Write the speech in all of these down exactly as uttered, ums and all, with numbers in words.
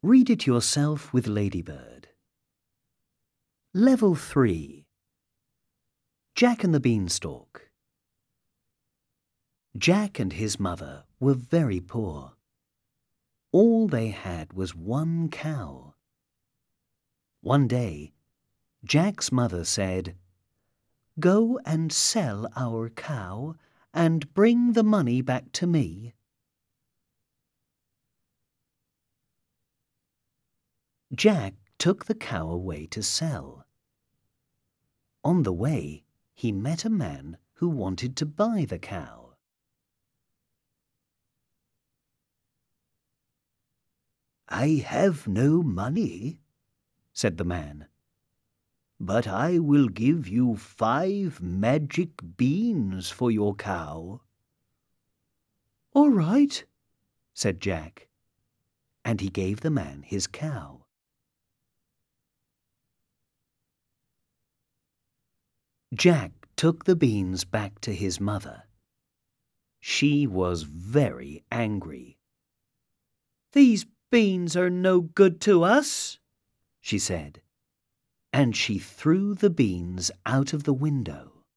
Read it yourself with Ladybird. Level three. Jack and the Beanstalk. Jack and his mother were very poor. All they had was one cow. One day, Jack's mother said, "Go and sell our cow and bring the money back to me." Jack took the cow away to sell. On the way, he met a man who wanted to buy the cow. "I have no money," said the man, "but I will give you five magic beans for your cow." "All right," said Jack, and he gave the man his cow. Jack took the beans back to his mother. She was very angry. "These beans are no good to us," she said, and she threw the beans out of the window.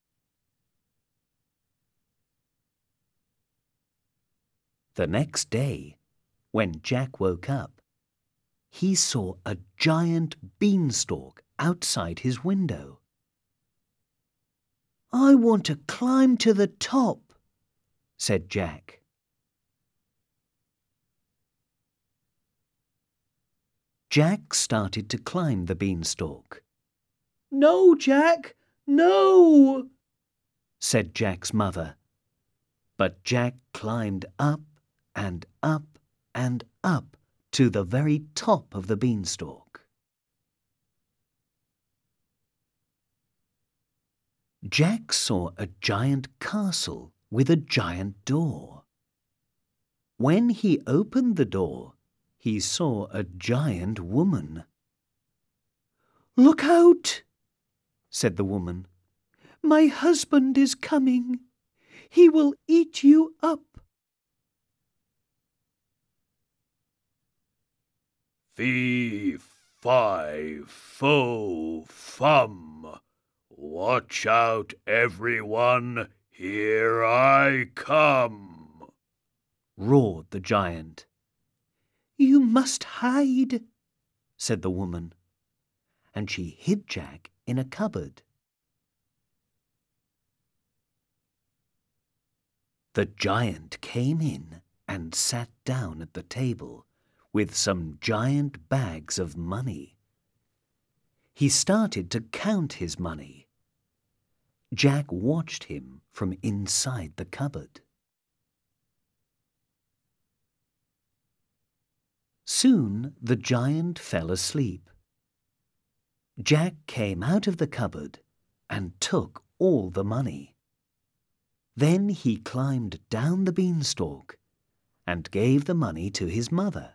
The next day, when Jack woke up, he saw a giant beanstalk outside his window. "I want to climb to the top," said Jack. Jack started to climb the beanstalk. "No, Jack, no," said Jack's mother. But Jack climbed up and up and up to the very top of the beanstalk. Jack saw a giant castle with a giant door. When he opened the door, he saw a giant woman. "Look out," said the woman. "My husband is coming. He will eat you up." Fee, fi, fo, fum. Watch out, everyone, here I come, roared the giant. "You must hide," said the woman, and she hid Jack in a cupboard. The giant came in and sat down at the table with some giant bags of money. He started to count his money. Jack watched him from inside the cupboard. Soon the giant fell asleep. Jack came out of the cupboard and took all the money. Then he climbed down the beanstalk and gave the money to his mother.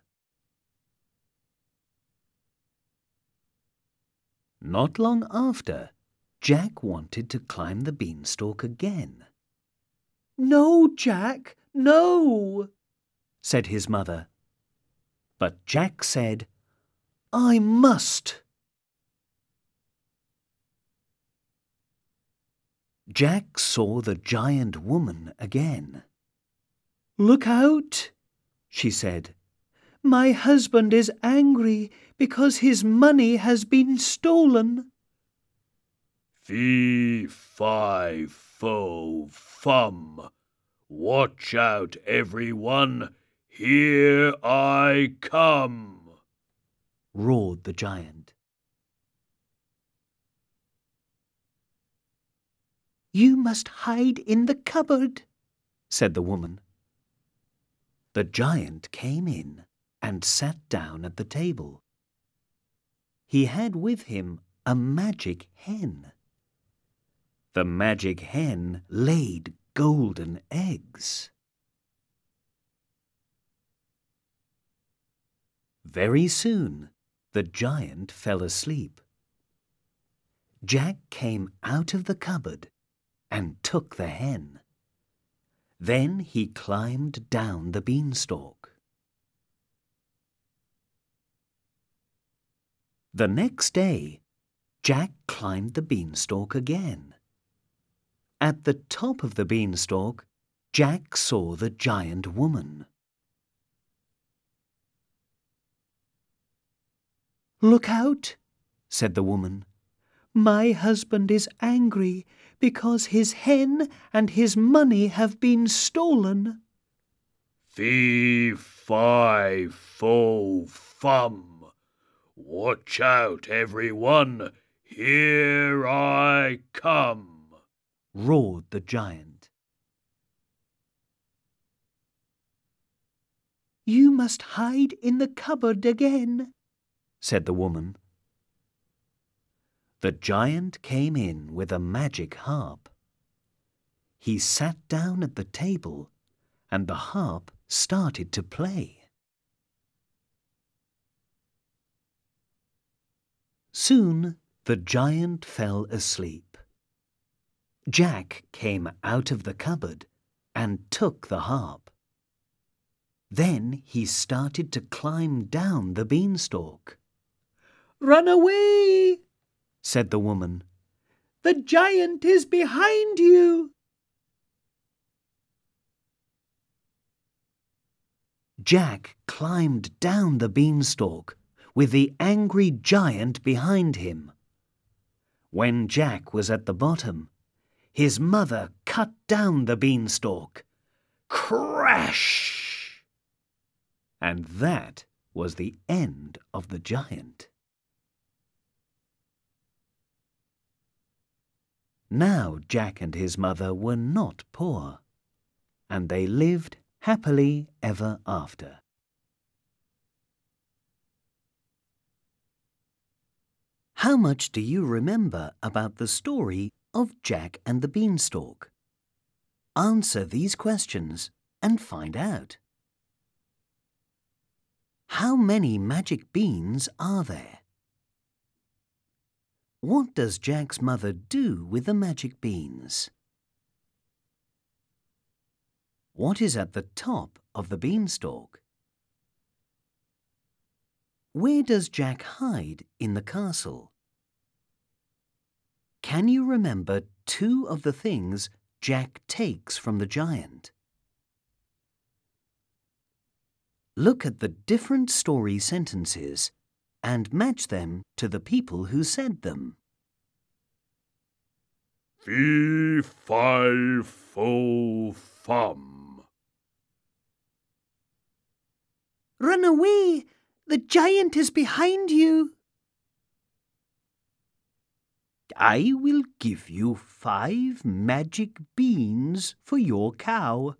Not long after, Jack wanted to climb the beanstalk again. "No, Jack, no," said his mother. But Jack said, "I must." Jack saw the giant woman again. "Look out," she said. "My husband is angry because his money has been stolen." Fee, fi, fo, fum. Watch out, everyone, here I come, roared the giant. "You must hide in the cupboard," said the woman. The giant came in and sat down at the table. He had with him a magic hen. The magic hen laid golden eggs. Very soon, the giant fell asleep. Jack came out of the cupboard and took the hen. Then he climbed down the beanstalk. The next day, Jack climbed the beanstalk again. At the top of the beanstalk, Jack saw the giant woman. "Look out," said the woman. "My husband is angry because his hen and his money have been stolen." Fee, fi, fo, fum. Watch out, everyone. Here I come, roared the giant. "You must hide in the cupboard again," said the woman. The giant came in with a magic harp. He sat down at the table, and the harp started to play. Soon the giant fell asleep. Jack came out of the cupboard and took the harp. Then he started to climb down the beanstalk. "Run away!" said the woman. "The giant is behind you!" Jack climbed down the beanstalk with the angry giant behind him. When Jack was at the bottom, his mother cut down the beanstalk. Crash! And that was the end of the giant. Now Jack and his mother were not poor, and they lived happily ever after. How much do you remember about the story of Jack and the Beanstalk? Answer these questions and find out. How many magic beans are there? What does Jack's mother do with the magic beans? What is at the top of the beanstalk? Where does Jack hide in the castle? Can you remember two of the things Jack takes from the giant? Look at the different story sentences and match them to the people who said them. Fee, fi, fo, fum. "Run away! The giant is behind you!" "I will give you five magic beans for your cow."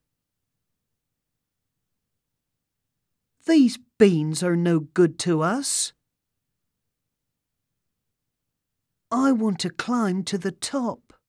"These beans are no good to us." "I want to climb to the top."